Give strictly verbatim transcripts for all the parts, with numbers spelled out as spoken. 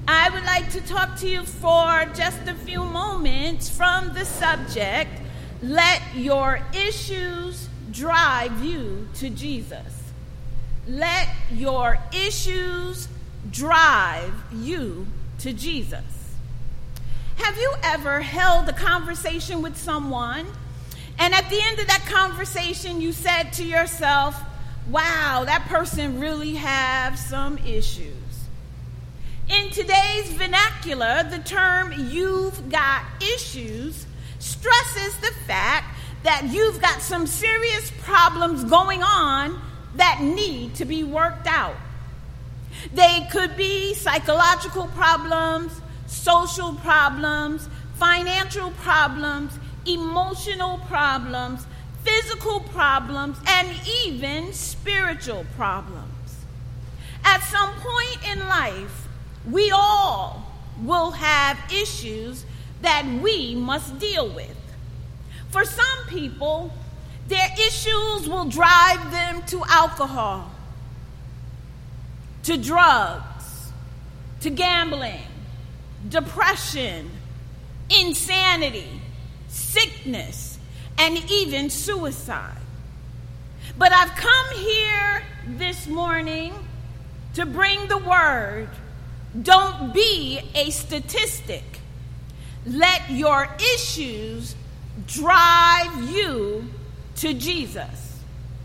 I would like to talk to you for just a few moments from the subject, let your issues drive you to Jesus. Let your issues drive you to Jesus. Have you ever held a conversation with someone, and at the end of that conversation you said to yourself, wow, that person really has some issues? In today's vernacular, the term "you've got issues" stresses the fact that you've got some serious problems going on that need to be worked out. They could be psychological problems, social problems, financial problems, emotional problems, physical problems, and even spiritual problems. At some point in life, we all will have issues that we must deal with. For some people, their issues will drive them to alcohol, to drugs, to gambling, depression, insanity, sickness, and even suicide. But I've come here this morning to bring the word. Don't be a statistic. Let your issues drive you to Jesus.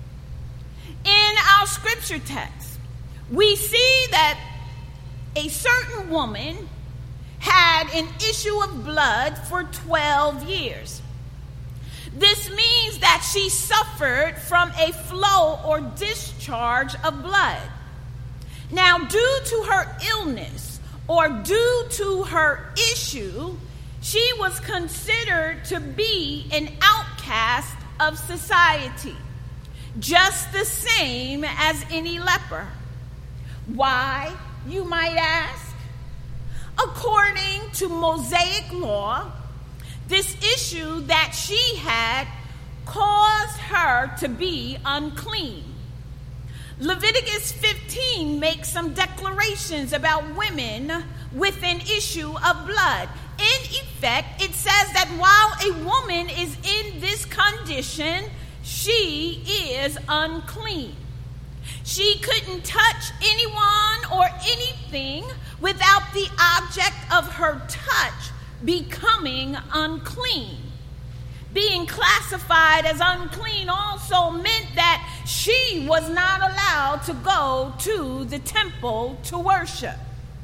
In our scripture text, we see that a certain woman had an issue of blood for twelve years. This means that she suffered from a flow or discharge of blood. Now, due to her illness or due to her issue, she was considered to be an outcast of society, just the same as any leper. Why, you might ask? According to Mosaic law, this issue that she had caused her to be unclean. Leviticus fifteen makes some declarations about women with an issue of blood. In effect, it says that while a woman is in this condition, she is unclean. She couldn't touch anyone or anything without the object of her touch becoming unclean. Being classified as unclean also meant that she was not allowed to go to the temple to worship.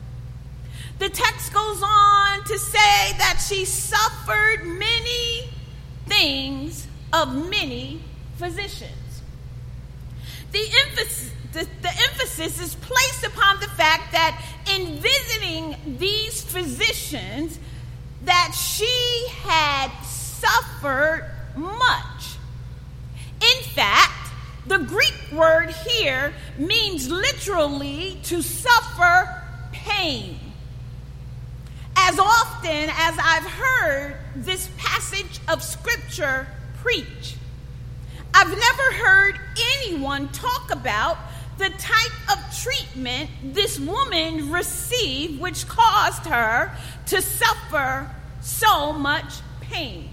The text goes on to say that she suffered many things of many physicians. The emphasis, the, the emphasis is placed upon the fact that in visiting these physicians, that she had suffered much. In fact, the Greek word here means literally to suffer pain. As often as I've heard this passage of scripture preached, I've never heard anyone talk about the type of treatment this woman received, which caused her to suffer so much pain.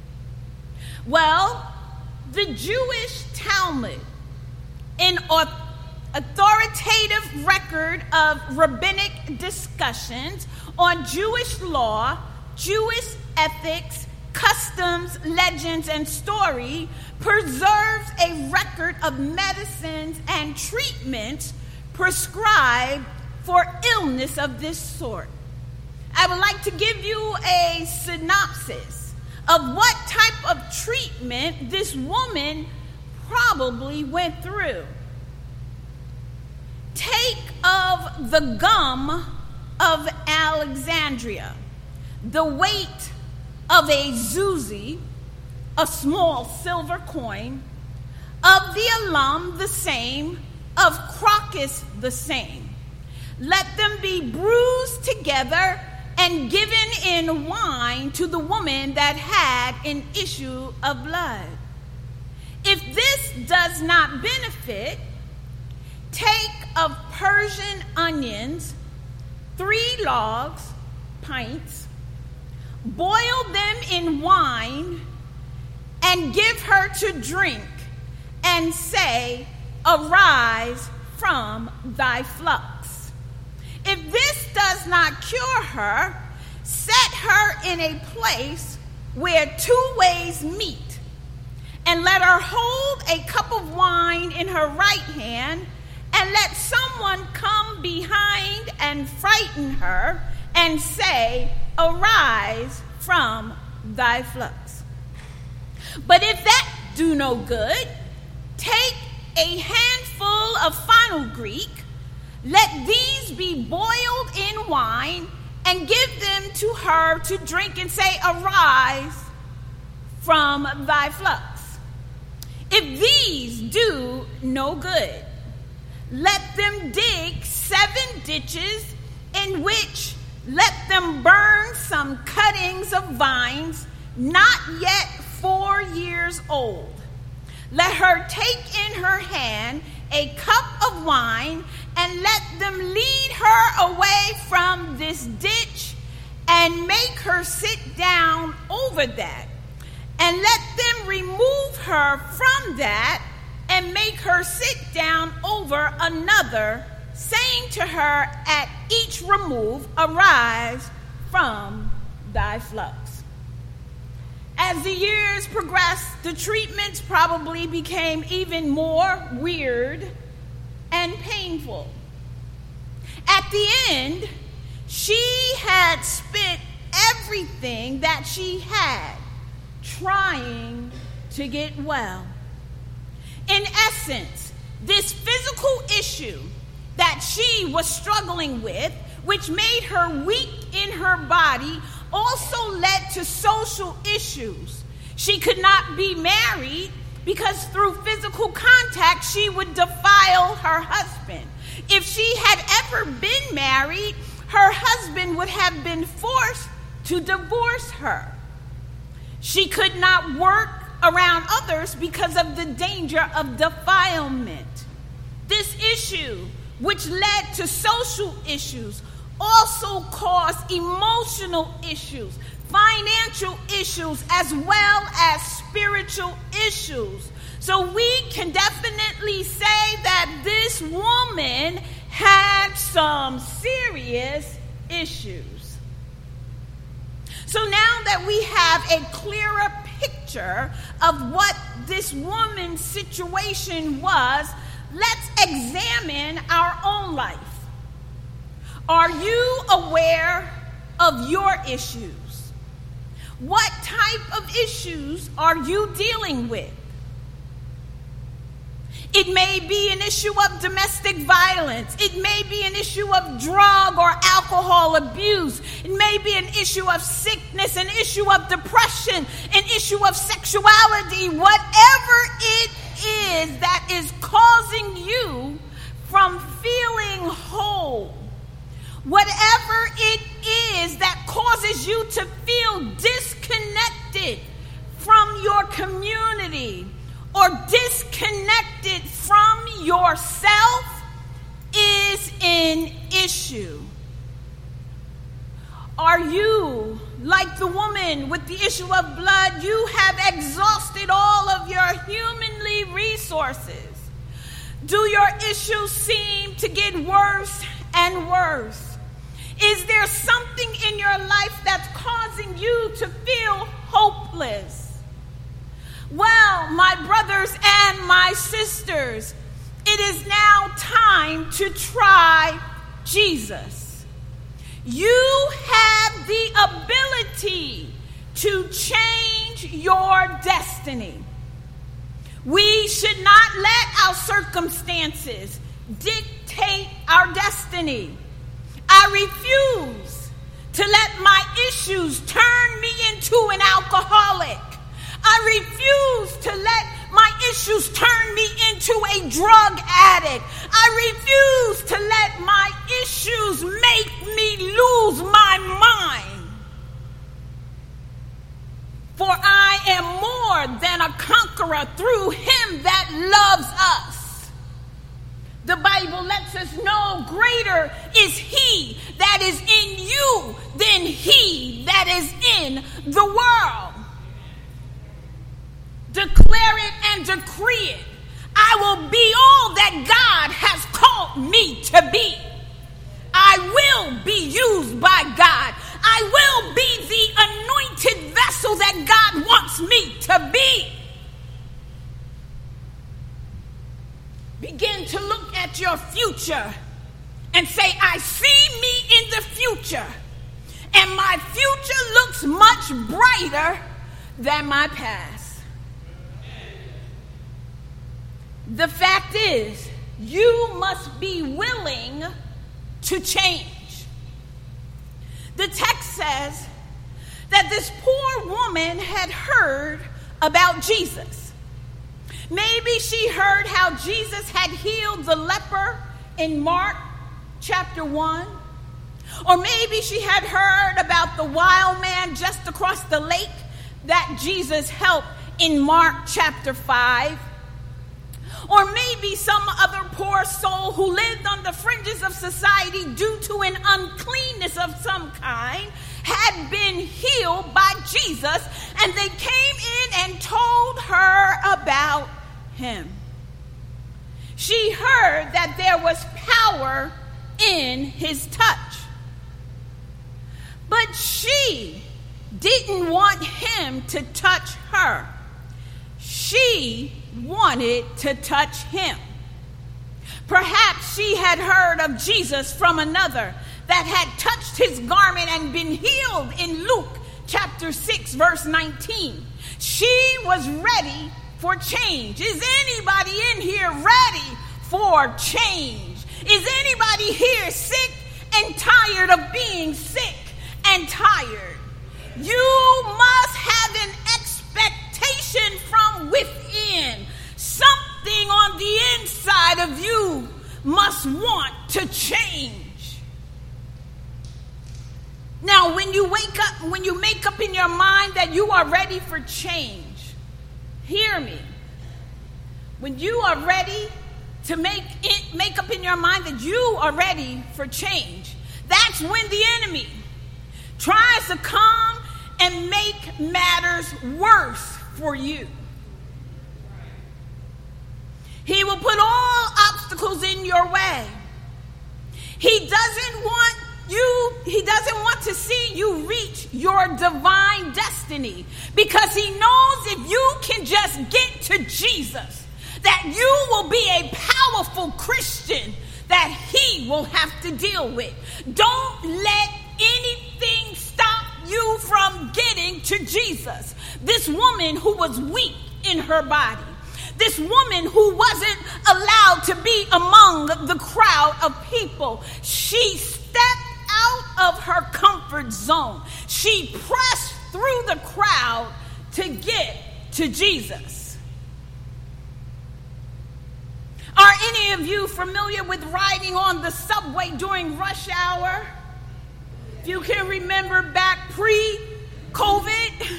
Well, the Jewish Talmud, an authoritative record of rabbinic discussions on Jewish law, Jewish ethics, customs, legends, and story, preserves a record of medicines and treatments prescribed for illness of this sort. I would like to give you a synopsis of what type of treatment this woman probably went through. Take of the gum of Alexandria, the weight of a zuzi, a small silver coin, of the alum the same, of crocus the same. Let them be bruised together and given in wine to the woman that had an issue of blood. If this does not benefit, take of Persian onions, three three logs, pints, boil them in wine, and give her to drink, and say, arise from thy flux. If this does not cure her, set her in a place where two ways meet, and let her hold a cup of wine in her right hand, and let someone come behind and frighten her, and say, arise from thy flux. But if that do no good, take a handful of fenugreek, let these be boiled in wine, and give them to her to drink, and say, arise from thy flux. If these do no good, let them dig seven ditches, in which let them burn some cuttings of vines, not yet four years old. Let her take in her hand a cup of wine, and let them lead her away from this ditch, and make her sit down over that. And let them remove her from that, and make her sit down over another, saying to her at each remove, arise from thy flux. As the years progressed, the treatments probably became even more weird and painful. At the end, she had spent everything that she had trying to get well. In essence, this physical issue that she was struggling with, which made her weak in her body, also led to social issues. She could not be married because through physical contact she would defile her husband. If she had ever been married, her husband would have been forced to divorce her. She could not work around others because of the danger of defilement. This issue, which led to social issues, also caused emotional issues, financial issues, as well as spiritual issues. So we can definitely say that this woman had some serious issues. So now that we have a clearer picture of what this woman's situation was, let's examine our own life. Are you aware of your issues? What type of issues are you dealing with? It may be an issue of domestic violence. It may be an issue of drug or alcohol abuse. It may be an issue of sickness, an issue of depression, an issue of sexuality. Whatever it is that is causing you from feeling whole, whatever it is that causes you to feel disconnected from your community or disconnected from yourself is an issue. Are you like the woman with the issue of blood? You have exhausted all of your humanly resources. Do your issues seem to get worse and worse? Is there something in your life that's causing you to feel hopeless? Well, my brothers and my sisters, it is now time to try Jesus. You have the ability to change your destiny. We should not let our circumstances dictate our destiny. I refuse to let my issues turn me into an alcoholic. I refuse to let my issues turn me into a drug addict. I refuse to let my issues make me lose my mind. For I am more than a conqueror through him that loves us. The Bible lets us know greater is he that is in that is in the world. Declare it and decree it. I will be all that God has called me to be. I will be used by God. I will be the anointed vessel that God wants me to be. Begin to look at your future and say, I see me in the future, and my future looks much brighter than my past. The fact is, you must be willing to change. The text says that this poor woman had heard about Jesus. Maybe she heard how Jesus had healed the leper in Mark chapter one. Or maybe she had heard about the wild man just across the lake that Jesus helped in Mark chapter five. Or maybe some other poor soul who lived on the fringes of society due to an uncleanness of some kind had been healed by Jesus, and they came in and told her about him. She heard that there was power in his touch. But she didn't want him to touch her. She wanted to touch him. Perhaps she had heard of Jesus from another that had touched his garment and been healed in Luke chapter six, verse nineteen. She was ready for change. Is anybody in here ready for change? Is anybody here sick and tired of being sick and tired? You must have an expectation from within. Something on the inside of you must want to change. Now, when you wake up, when you make up in your mind that you are ready for change, hear me. When you are ready to make it, make up in your mind that you are ready for change, that's when the enemy tries to come and make matters worse for you. He will put all obstacles in your way. He doesn't want you, he doesn't want to see you reach your divine destiny, because he knows if you can just get to Jesus, that you will be a powerful Christian that he will have to deal with. Don't let anything stop you from getting to Jesus. This woman who was weak in her body, this woman who wasn't allowed to be among the crowd of people, she stepped out of her comfort zone. She pressed through the crowd to get to Jesus. Are any of you familiar with riding on the subway during rush hour? If you can remember back pre-COVID,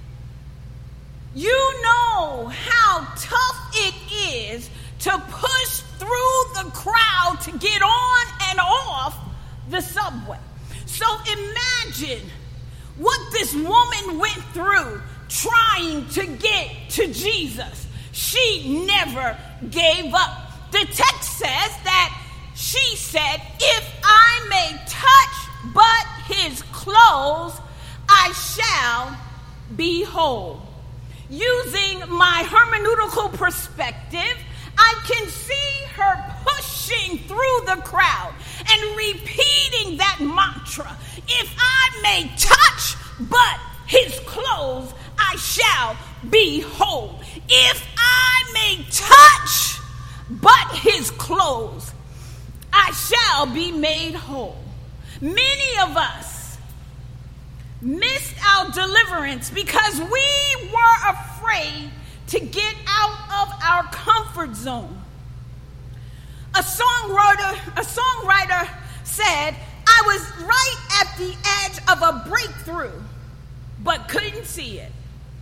you know how tough it is to push through the crowd to get on and off the subway. So imagine what this woman went through trying to get to Jesus. She never gave up. The text says that she said, if I may touch but his clothes, I shall be whole. Using my hermeneutical perspective, I can see her pushing through the crowd and repeating that mantra. If I may touch but his clothes, I shall be whole. If I may touch but his clothes, I shall be made whole. Many of us missed our deliverance because we were afraid to get out of our comfort zone. A songwriter, a songwriter said, I was right at the edge of a breakthrough, but couldn't see it.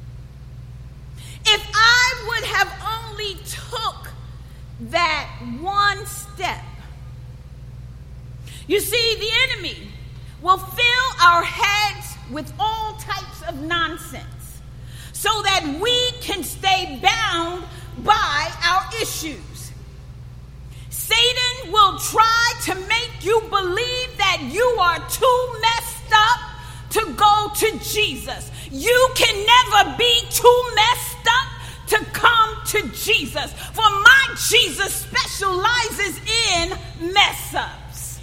If I would have only took that one step. You see, the enemy will fill our heads with all types of nonsense so that we can stay bound by our issues. Satan will try to make you believe that you are too messed up to go to Jesus. You can never be too messed up to come to Jesus, for my Jesus specializes in mess-ups.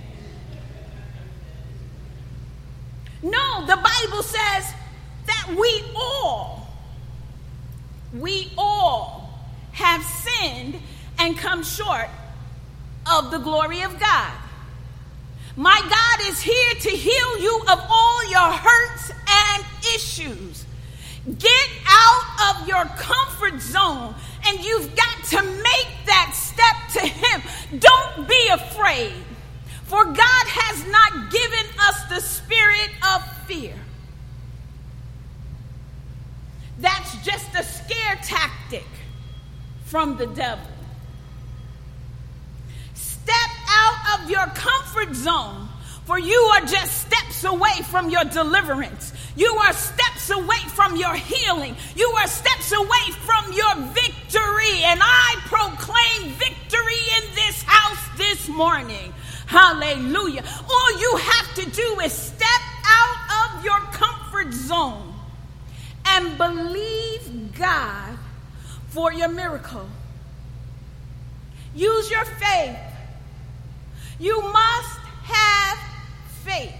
No, the Bible says that we all, we all have sinned and come short of the glory of God. My God is here to heal you of all your hurts and issues. Get out of your comfort zone, and you've got to make that step to Him. Don't be afraid, for God has not given us the spirit of fear. That's just a scare tactic from the devil. Step out of your comfort zone, for you are just steps away from your deliverance. You are steps away from your healing. You are steps away from your victory. And I proclaim victory in this house this morning. Hallelujah. All you have to do is step out of your comfort zone and believe God for your miracle. Use your faith. You must have faith.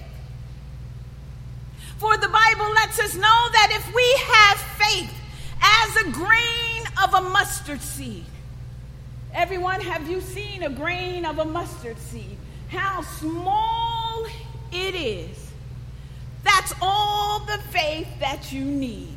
For the Bible lets us know that if we have faith as a grain of a mustard seed. Everyone, have you seen a grain of a mustard seed? How small it is. That's all the faith that you need.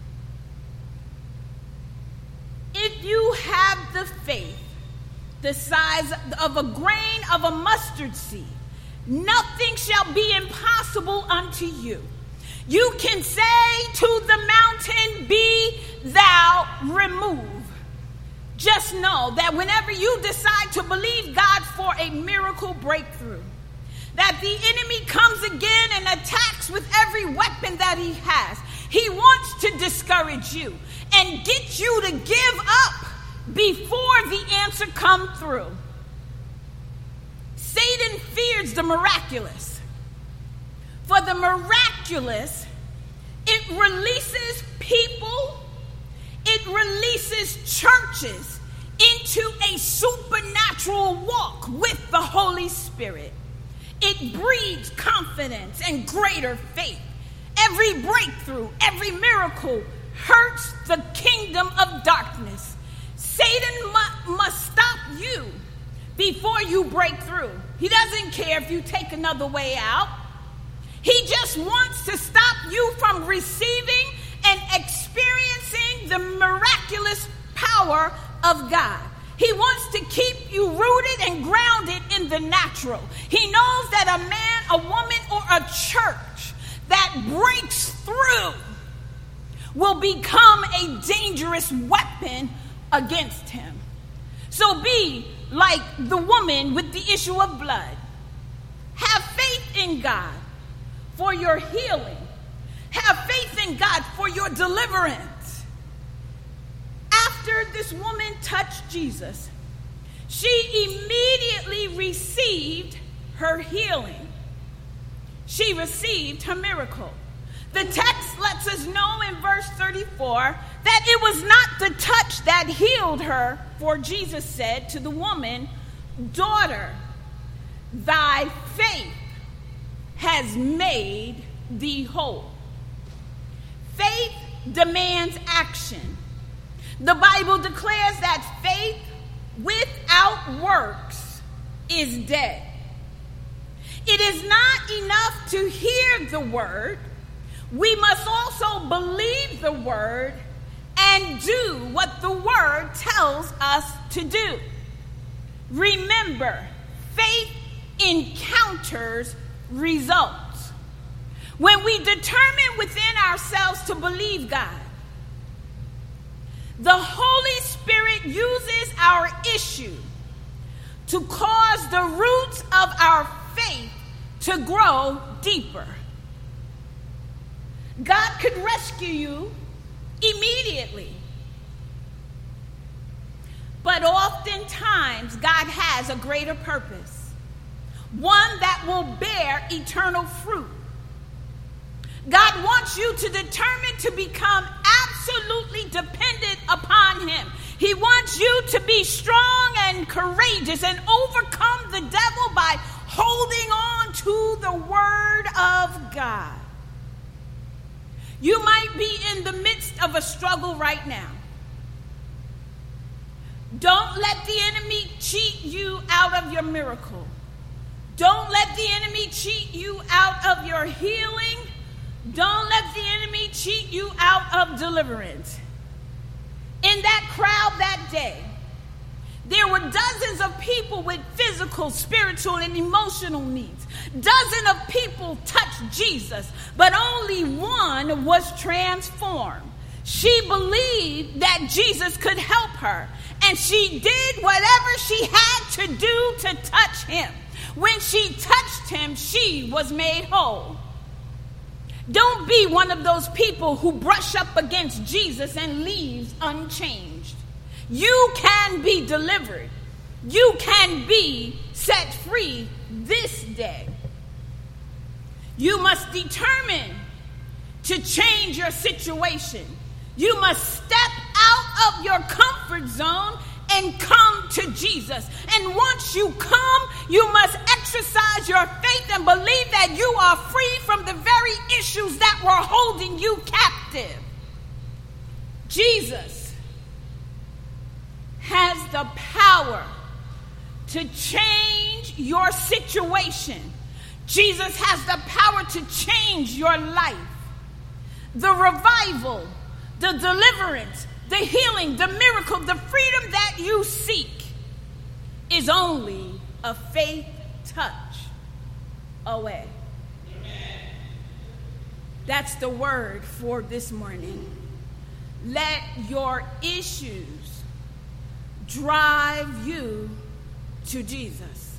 If you have the faith the size of a grain of a mustard seed, nothing shall be impossible unto you. You can say to the mountain, be thou removed. Just know that whenever you decide to believe God for a miracle breakthrough, that the enemy comes again and attacks with every weapon that he has. He wants to discourage you and get you to give up before the answer comes through. Satan fears the miraculous. For the miraculous, it releases people, it releases churches into a supernatural walk with the Holy Spirit. It breeds confidence and greater faith. Every breakthrough, every miracle hurts the kingdom of darkness. Satan mu- must stop you before you break through. He doesn't care if you take another way out. He just wants to stop you from receiving and experiencing the miraculous power of God. He wants to keep you rooted and grounded in the natural. He knows that a man, a woman, or a church that breaks through will become a dangerous weapon against him. So be like the woman with the issue of blood. Have faith in God for your healing. Have faith in God for your deliverance. After this woman touched Jesus, she immediately received her healing. She received her miracle. The text lets us know in verse thirty-four that it was not the touch that healed her, for Jesus said to the woman, "Daughter, thy faith has made thee whole." Faith demands action. The Bible declares that faith without works is dead. It is not enough to hear the word. We must also believe the word and do what the word tells us to do. Remember, faith encounters results. When we determine within ourselves to believe God, the Holy Spirit uses our issue to cause the roots of our faith to grow deeper. God could rescue you immediately. But oftentimes, God has a greater purpose, one that will bear eternal fruit. God wants you to determine to become absolutely dependent upon him. He wants you to be strong and courageous and overcome the devil by holding on to the word of God. You might be in the midst of a struggle right now. Don't let the enemy cheat you out of your miracle. Don't let the enemy cheat you out of your healing. Don't let the enemy cheat you out of deliverance. In that crowd that day, there were dozens of people with physical, spiritual, and emotional needs. Dozens of people touched Jesus, but only one was transformed. She believed that Jesus could help her, and she did whatever she had to do to touch him. When she touched him, she was made whole. Don't be one of those people who brush up against Jesus and leaves unchanged. You can be delivered. You can be set free this day. You must determine to change your situation. You must step out of your comfort zone and come to Jesus. And once you come, you must exercise your faith and believe that you are free from the very issues that were holding you captive. Jesus has the power to change your situation. Jesus has the power to change your life. The revival, the deliverance, the healing, the miracle, the freedom that you seek is only a faith touch away. Amen. That's the word for this morning. Let your issues drive you to Jesus.